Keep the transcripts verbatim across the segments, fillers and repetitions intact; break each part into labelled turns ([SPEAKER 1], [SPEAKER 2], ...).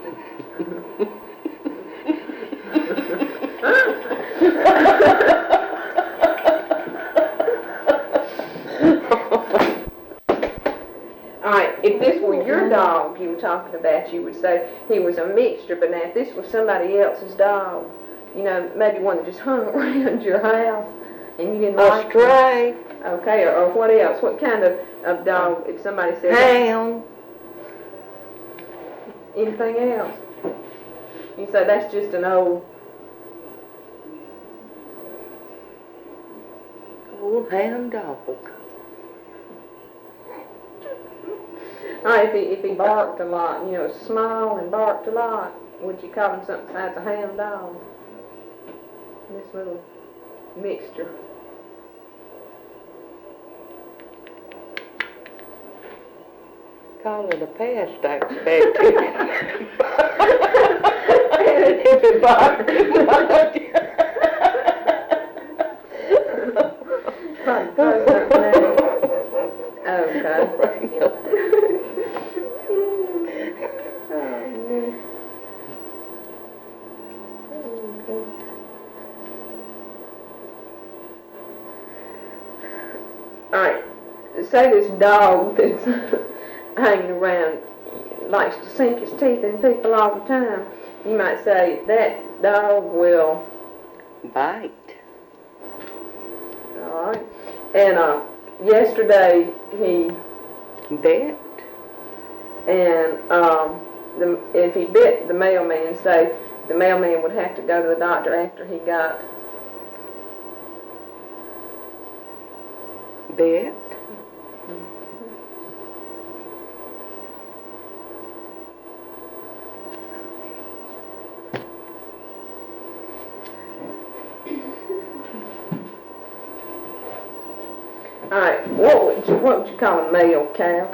[SPEAKER 1] Alright, if this were your dog you were talking about, you would say he was a mixture, but now if this was somebody else's dog, you know, maybe one that just hung around your house, and you didn't like
[SPEAKER 2] A stray.
[SPEAKER 1] him. Okay, or, or what else? What kind of, of dog, if somebody said...
[SPEAKER 2] Hound.
[SPEAKER 1] Anything else? You say that's just an old...
[SPEAKER 2] Old hound dog.
[SPEAKER 1] Alright, if he, if he barked a lot, you know, small and barked a lot, would you call him something besides a hound dog? This little mixture.
[SPEAKER 2] Call it a pastime back to if it bothered him.
[SPEAKER 1] Okay. Alright, say this dog that's hanging around likes to sink his teeth in people all the time. You might say that dog will
[SPEAKER 2] bite.
[SPEAKER 1] Alright. And uh, yesterday he
[SPEAKER 2] bit.
[SPEAKER 1] And um, the, if he bit the mailman, say the mailman would have to go to the doctor after he got
[SPEAKER 2] bit.
[SPEAKER 1] Alright, what would you what would you call a male cow?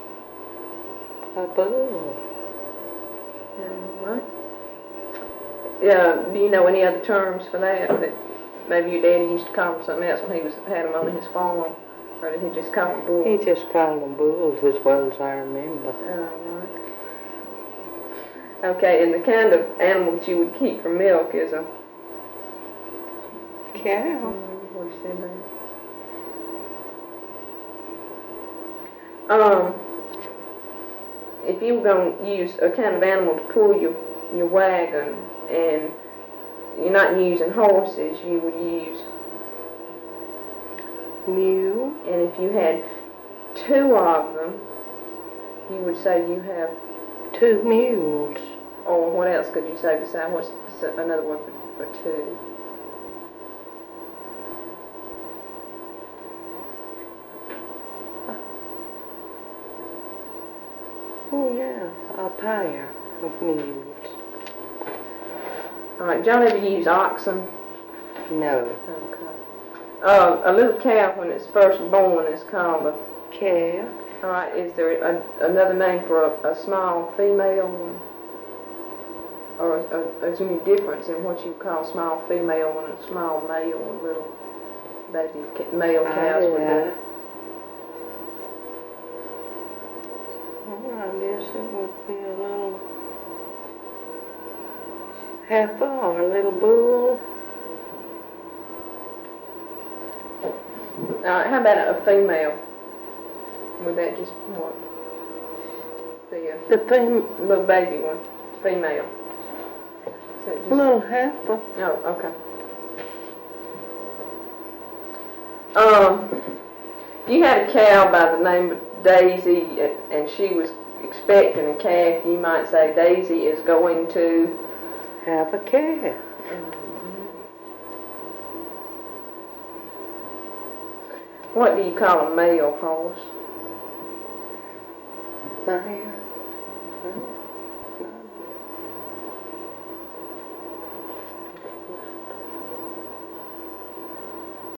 [SPEAKER 2] A bull.
[SPEAKER 1] Alright. Yeah, do you know any other terms for that? That maybe your daddy used to call them something else when he was had them on his farm, or did he just call them bulls?
[SPEAKER 2] He just called them bulls as well as I remember.
[SPEAKER 1] Alright. Okay, and the kind of animal that you would keep for milk is a
[SPEAKER 2] cow.
[SPEAKER 1] What do you say there? Um, if you were going to use a kind of animal to pull your, your wagon, and you're not using horses, you would use
[SPEAKER 2] mule.
[SPEAKER 1] And if you had two of them, you would say you have
[SPEAKER 2] two mules.
[SPEAKER 1] Or what else could you say besides, what's another word for, for two?
[SPEAKER 2] Oh yeah, a pair of mules.
[SPEAKER 1] Alright, John, ever use oxen?
[SPEAKER 2] No.
[SPEAKER 1] Okay. Uh, a little cow, when it's first born, is called a
[SPEAKER 2] calf.
[SPEAKER 1] Alright, is there a, another name for a, a small female one? Or a, a, is there any difference in what you call small female and a small male and little baby ca male cows would be?
[SPEAKER 2] Well, I guess it would be a little heifer or a little bull.
[SPEAKER 1] Alright, how about a, a female? Would that just, what? The, uh,
[SPEAKER 2] the fem
[SPEAKER 1] little baby one, female. So just,
[SPEAKER 2] little heifer.
[SPEAKER 1] Oh, okay. Um, you had a cow by the name of Daisy, and she was expecting a calf. You might say Daisy is going to
[SPEAKER 2] have a calf.
[SPEAKER 1] What do you call a male horse?
[SPEAKER 2] Mare.